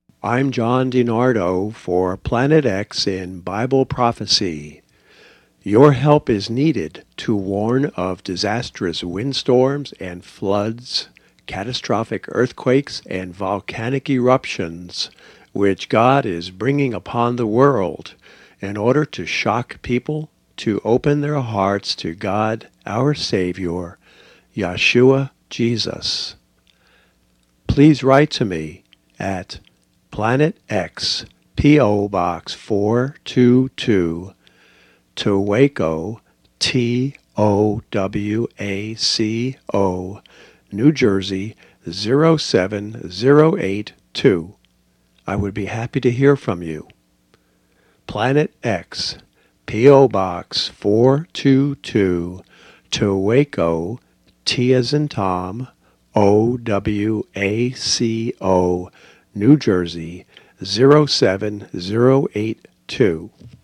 I'm John DiNardo for Planet X in Bible Prophecy. Your help is needed to warn of disastrous windstorms and floods, catastrophic earthquakes, and volcanic eruptions, which God is bringing upon the world in order to shock people to open their hearts to God, our Savior, Yeshua Jesus. Please write to me at Planet X, P.O. Box 422, Towaco, Towaco, New Jersey 07082. I would be happy to hear from you. Planet X, P.O. Box 422, Towaco, T as in Tom, Owaco, New Jersey 07082.